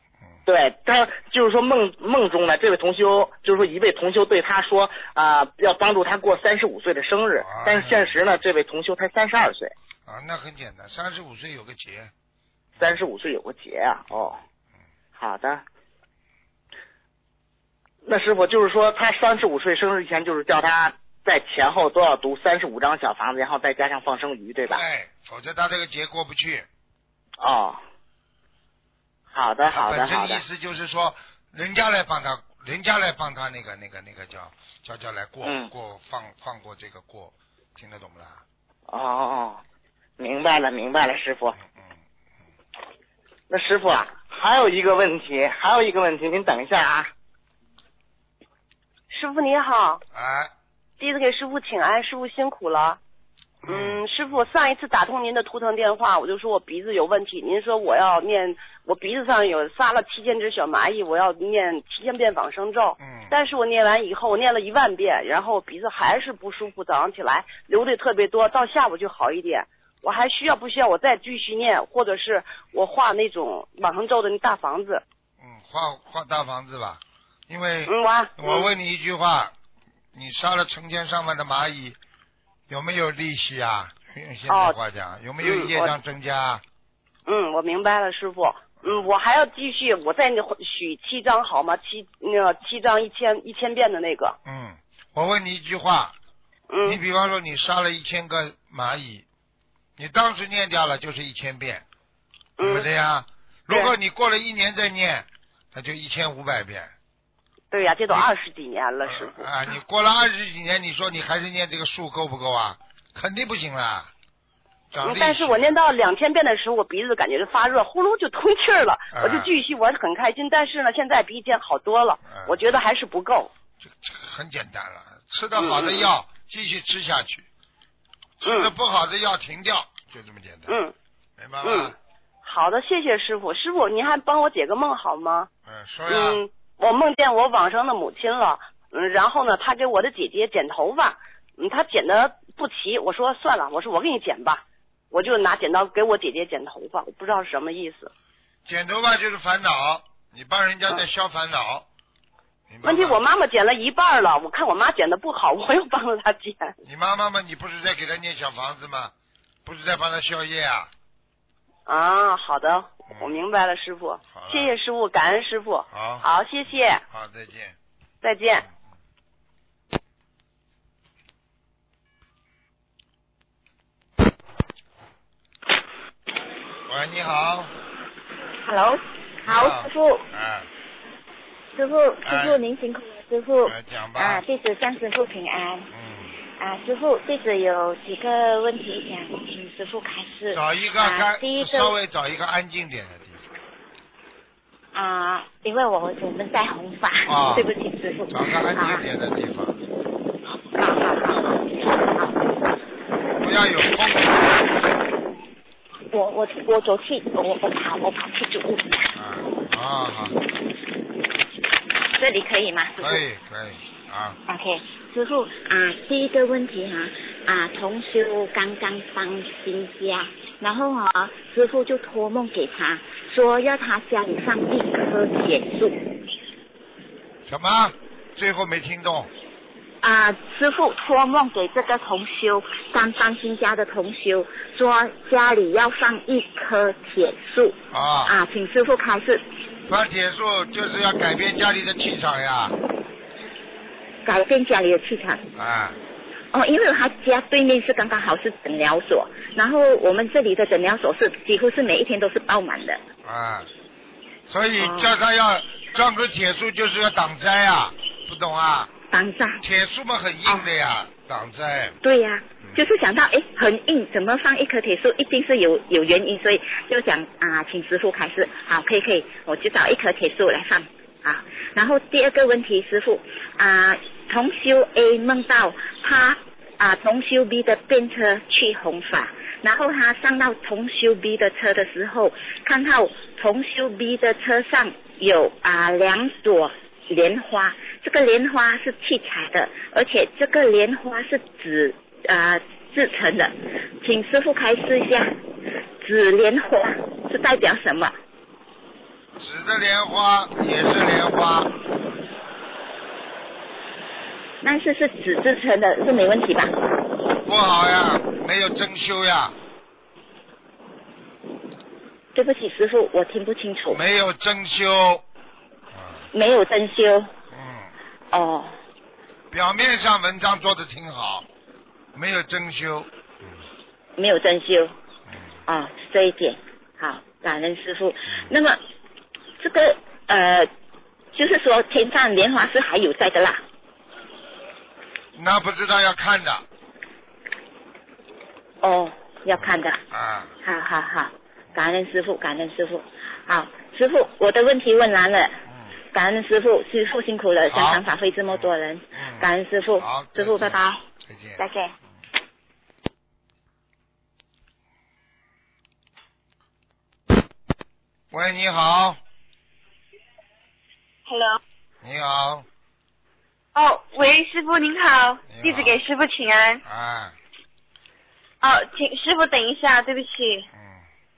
对，他就是说梦梦中呢，这位同修就是说一位同修对他说啊、呃，要帮助他过三十五岁的生日， 啊、 但是现实呢，这位同修才三十二岁。 啊，那很简单，三十五岁有个节。 三十五岁有个节啊，哦，好的。那师傅就是说，他三十五岁生日以前，就是叫他在前后都要读三十五张小房子，然后再加上放生鱼，对吧？ 对，否则他这个节过不去。 哦。好的，好的，好的。 本身意思就是说，人家来帮他，人家来帮他那个那个那个叫叫叫来过、嗯、过放放过这个过，听得懂不啦？ 哦哦，明白了明白了，师傅。 嗯嗯嗯。 那师傅啊，还有一个问题，还有一个问题，您等一下啊。 师傅你好。 哎。 第一次给师傅请安，师傅辛苦了。嗯，师傅，上一次打通您的图腾电话，我就说我鼻子有问题，您说我要念，我鼻子上有撒了七千只小蚂蚁，我要念七千遍往生咒。 嗯。 但是我念完以后，我念了一万遍，然后鼻子还是不舒服，早上起来流的特别多，到下午就好一点。我还需要不需要我再继续念，或者是我画那种往生咒的那大房子？ 嗯，画画大房子吧，因为嗯我我问你一句话，你杀了成千上万的蚂蚁。有没有利息啊？用现在话讲，哦、有没有业障增加？ 嗯，我明白了，师傅。嗯，我还要继续，我再许七张好吗？七那个七张一千一千遍的那个。 嗯，我问你一句话， 嗯， 你比方说你杀了一千个蚂蚁，你当时念掉了就是一千遍，对不对呀？如果你过了一年再念，那就一千五百遍。 对呀、啊，这都二十几年了，师傅。 啊，你过了二十几年，你说你还是念这个数够不够啊？肯定不行啦。 嗯，但是我念到两千遍的时候，我鼻子感觉是发热，呼噜就通气儿了， 啊、 我就继续，我很开心。但是呢，现在比以前好多了， 啊、 我觉得还是不够。 这这很简单了，吃的好的药、嗯、继续吃下去，吃的不好的药停掉，就这么简单。 嗯， 明白吗？ 嗯，好的，谢谢师傅。师傅，您还帮我解个梦好吗？ 嗯，说呀。 嗯。我梦见我往生的母亲了，嗯，然后呢，她给我的姐姐剪头发，嗯，她剪的不齐，我说算了，我说我给你剪吧，我就拿剪刀给我姐姐剪头发，我不知道是什么意思。 剪头发就是烦恼，你帮人家在消烦恼。 嗯、问题我妈妈剪了一半了，我看我妈剪的不好，我又帮着她剪。 你妈妈嘛，你不是在给她念小房子吗？不是在帮她消业啊？ 啊，好的。我明白了，师傅，谢谢师傅，感恩师傅。 好， 好，谢谢。 好，再见。 再见。 喂，你好。 Hello， 好，师傅。 啊。 师傅，师傅您辛苦了，师傅。 来讲吧。 啊，弟子向师傅平安。 嗯。 啊，师傅，弟子有几个问题想请师傅开示。 找一个啊，第一个稍微找一个安静点的地方。啊，因为我我们在弘法， 啊、 对不起师傅。 找个安静点的地方。 好好好好。 不要有风。 我我我走去，我我跑我跑去主屋。 啊啊好。 这里可以吗？ 可以可以啊。 OK。师傅啊，第一个问题哈啊，同修刚刚搬新家，然后啊，师傅就托梦给他说要他家里放一棵铁树。 什么？最后没听懂。 啊，师傅托梦给这个同修刚搬新家的同修说家里要放一棵铁树。 啊。 啊，请师傅开示。 放铁树就是要改变家里的气场呀。 改变家里的气场啊！ 哦，因为他家对面是刚刚好是诊疗所，然后我们这里的诊疗所是几乎是每一天都是爆满的啊，所以叫他要装个铁树，就是要挡灾啊，不懂啊？ 挡灾。 铁树嘛很硬的呀，挡灾。 对呀、啊嗯，就是想到哎很硬，怎么放一棵铁树，一定是有有原因，所以就想啊，请师傅开示，好，可以可以，我就找一棵铁树来放啊。然后第二个问题，师傅啊。同修 A 梦到他啊同修 B 的便车去弘法，然后他上到同修 B 的车的时候，看到同修 B 的车上有啊两朵莲花，这个莲花是器材的，而且这个莲花是纸啊制成的，请师父开示一下，紫莲花是代表什么？ 紫的莲花也是莲花。 但是是纸制成的，是没问题吧？ 不好呀，没有真修呀。 对不起，师傅，我听不清楚。 没有真修。 没有真修。 嗯。 哦。 表面上文章做的挺好，没有真修。 嗯、没有真修。嗯。啊、哦，这一点好，感恩师傅。嗯、那么这个呃，就是说天上莲花是还有在的啦。 那不知道要看的。 哦，要看的。 啊。 好好好，感恩师傅，感恩师傅。好，师傅，我的问题问完了。嗯。感恩师傅，师傅辛苦了，香港法会这么多人。嗯。感恩师傅。 好。 师傅，拜拜。 再见。 再见。 喂，你好。 Hello。 你好。 哦，喂，师傅您好，弟子给师傅请安。 啊。 哦，请师傅等一下，对不起。 嗯。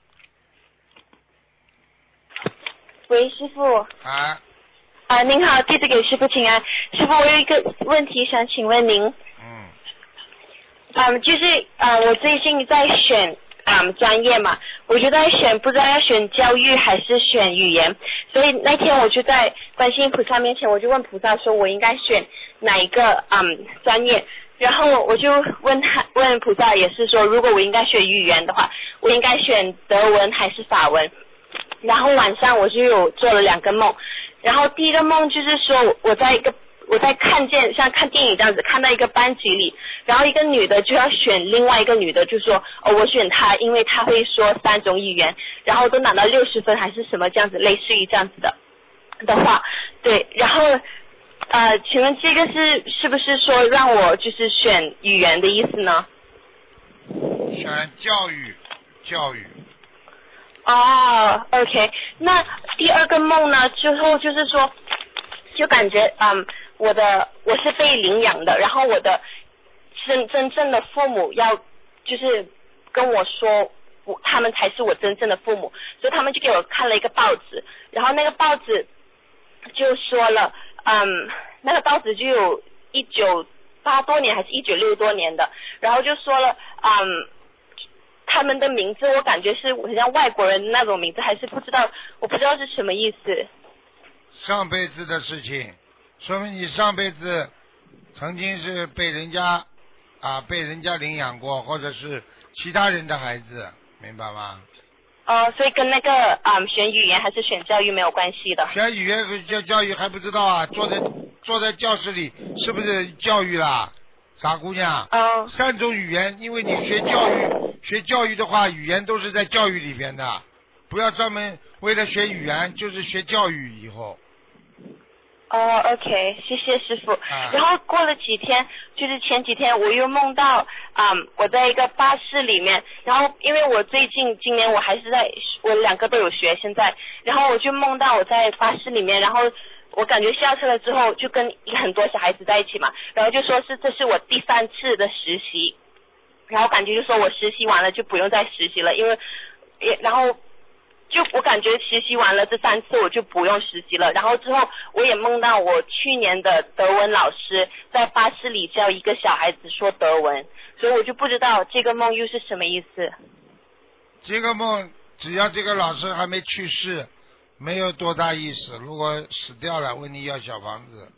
喂，师傅。 啊。 啊，您好，弟子给师傅请安。师傅，我有一个问题想请问您。 嗯。 嗯，就是啊，我最近在选嗯专业嘛，我就在选，不知道要选教育还是选语言。所以那天我就在观世音菩萨面前，我就问菩萨说，我应该选哪一个嗯专业？然后我就问他，问菩萨也是说，如果我应该选语言的话，我应该选德文还是法文？然后晚上我就有做了两个梦，然后第一个梦就是说我在一个我在看见像看电影这样子，看到一个班级里，然后一个女的就要选另外一个女的，就说哦我选她，因为她会说三种语言，然后都拿到六十分还是什么这样子，类似于这样子的的话，对，然后呃，请问这个是是不是说让我就是选语言的意思呢？ 选教育，教育。 哦 ，OK， 那第二个梦呢？最后就是说，就感觉嗯，我的我是被领养的，然后我的真真正的父母要就是跟我说，我他们才是我真正的父母，所以他们就给我看了一个报纸，然后那个报纸就说了，嗯，那个报纸就有一九八多年还是一九六多年的，然后就说了，嗯。他们的名字我感觉是很像外国人的那种名字，还是不知道，我不知道是什么意思。 上辈子的事情，说明你上辈子曾经是被人家啊被人家领养过，或者是其他人的孩子，明白吗？ 哦，所以跟那个嗯选语言还是选教育没有关系的。 选语言和教教育还不知道啊？坐在坐在教室里是不是教育啦？傻姑娘。 哦。 三种语言，因为你学教育。学教育的话，语言都是在教育里边的，不要专门为了学语言，就是学教育以后。 哦 ，OK， 谢谢师傅。 啊、 然后过了几天，就是前几天我又梦到，嗯，我在一个巴士里面，然后因为我最近今年我还是在，我两个都有学现在，然后我就梦到我在巴士里面，然后我感觉下车了之后就跟很多小孩子在一起嘛，然后就说是这是我第三次的实习。然后感觉就说我实习完了就不用再实习了，因为也然后就我感觉实习完了这三次我就不用实习了。然后之后我也梦到我去年的德文老师在巴士里教一个小孩子说德文，所以我就不知道这个梦又是什么意思。 这个梦只要这个老师还没去世，没有多大意思。如果死掉了，问你要小房子。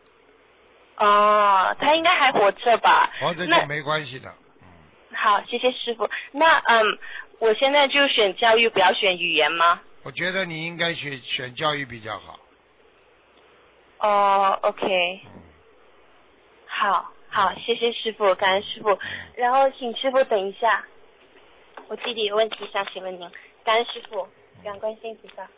哦，他应该还活着吧？ 活着就没关系的。 好，谢谢师傅。那嗯，我现在就选教育，不要选语言吗？ 我觉得你应该选选教育比较好。 哦 ，OK。嗯。好，好，谢谢师傅，感恩师傅。然后请师傅等一下，我弟弟有问题想请问您。感恩师傅，感恩观世音菩萨。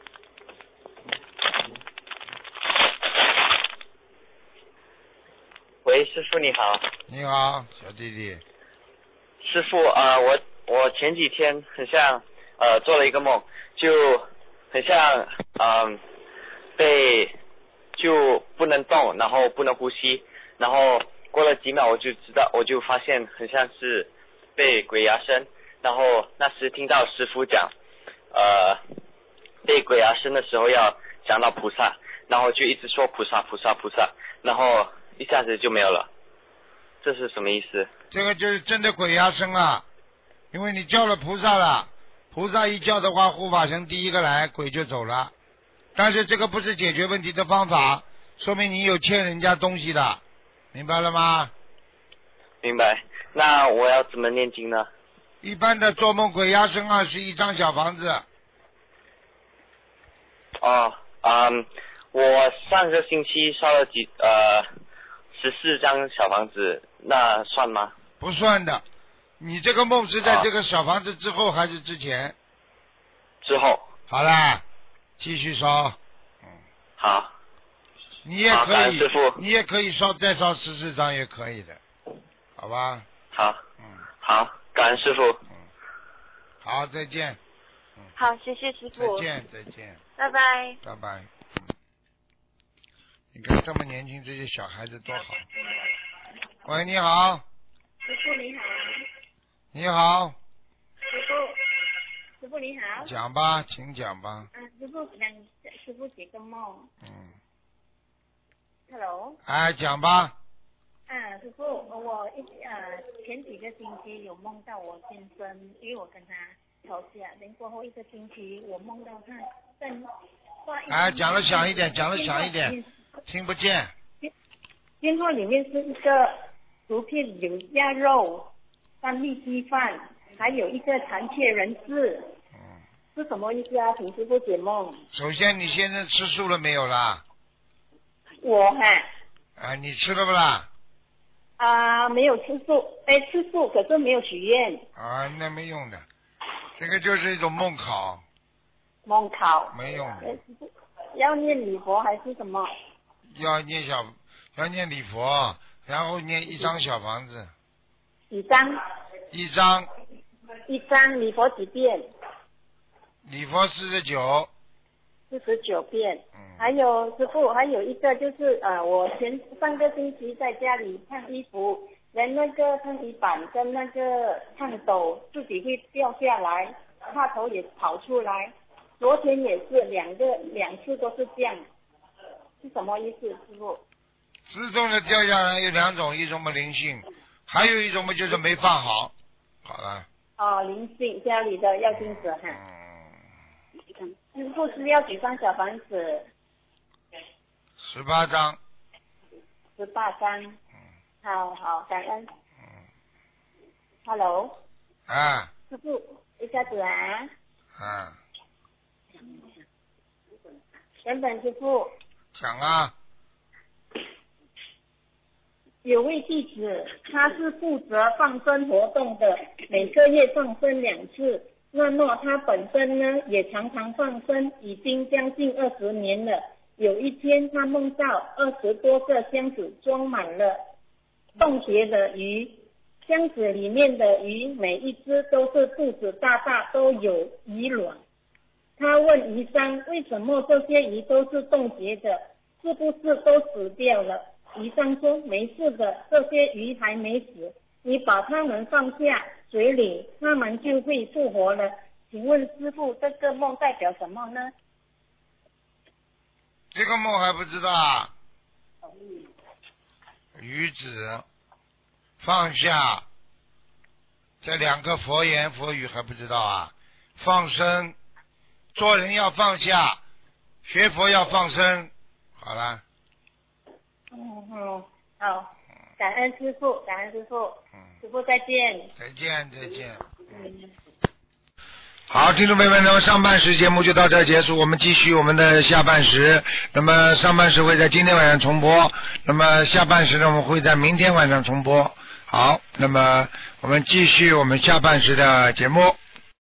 喂，师傅你好。 你好，小弟弟。 师傅啊、呃，我我前几天很像呃做了一个梦，就很像嗯、呃、被就不能动，然后不能呼吸，然后过了几秒我就知道，我就发现很像是被鬼压身，然后那时听到师傅讲呃背鬼压身的时候要想到菩萨，然后就一直说菩萨菩萨菩萨，然后一下子就没有了，这是什么意思？ 这个就是真的鬼压身啊，因为你叫了菩萨了，菩萨一叫的话，护法神第一个来，鬼就走了。但是这个不是解决问题的方法，说明你有欠人家东西的，明白了吗？ 明白。那我要怎么念经呢？ 一般的做梦鬼压身二十一张小房子。 哦，嗯，我上个星期烧了几呃十四张小房子，那算吗？ 不算的，你这个梦是在这个小房子之后还是之前？ 之后。 好啦，继续烧。 嗯。好。 你也可以，你也可以烧再烧十四张也可以的，好吧？ 好。嗯。好，感恩师傅。 嗯。好，再见。 嗯、好，谢谢师傅。 再见，再见。 拜拜。 拜拜。嗯。你看这么年轻，这些小孩子多好。喂，你好。 师傅你好。 你好。 师傅，师傅你好。 讲吧，请讲吧。 嗯、啊，师傅想师傅解个梦。 嗯。 Hello。 哎，讲吧。 啊，师傅，我一呃前几个星期有梦到我先生，因为我跟他吵架，然过后一个星期我梦到他在画一。 哎，讲的响一点，讲的响一点，听不见。 电话里面是一个图片，有鸭肉、三粒鸡饭，还有一个残缺人质。 嗯。 是什么意思啊？请师傅解梦。 首先，你现在吃素了没有啦？ 我哈。 啊，你吃了不啦？ 啊，没有吃素，哎，吃素，可是没有许愿。 啊，那没用的，这个就是一种梦考。 梦考。 没用的。 要念礼佛还是什么？ 要念小，要念礼佛，然后念一张小房子。 几张？ 一张。 一张礼佛几遍？ 礼佛四十九。 四十九遍。嗯。还有师傅，还有一个就是呃，我前上个星期在家里烫衣服，连那个烫衣板跟那个烫斗自己会掉下来，插头也跑出来。昨天也是两个两次都是这样，是什么意思，师傅？ 自动的掉下来有两种，一种嘛灵性，还有一种嘛就是没放好。好了。 哦，灵性家里的要金子哈。嗯。师傅是要几张小房子？ 十八张。 十八张。 嗯。 好好，感恩。 嗯。 Hello。 啊。 师傅，一下子啊。 啊。 原本师傅。 讲啊。 有位弟子，他是负责放生活动的，每个月放生两次。那么他本身呢，也常常放生，已经将近二十年了。有一天，他梦到二十多个箱子装满了冻结的鱼，箱子里面的鱼每一只都是肚子大大，都有鱼卵。他问鱼商，为什么这些鱼都是冻结的？是不是都死掉了？鱼商说没事的，这些鱼还没死，你把它们放下水里，它们就会复活了。请问师父，这个梦代表什么呢？ 这个梦还不知道啊。鱼子放下，这两个佛言佛语还不知道啊。放生，做人要放下，学佛要放生。好了。 嗯嗯，好，感恩师父，感恩师父，嗯，师父再见。 再见再见。嗯。好，听众朋友们，那么上半时节目就到这儿结束，我们继续我们的下半时。那么上半时会在今天晚上重播，那么下半时呢，我们会在明天晚上重播。好，那么我们继续我们下半时的节目。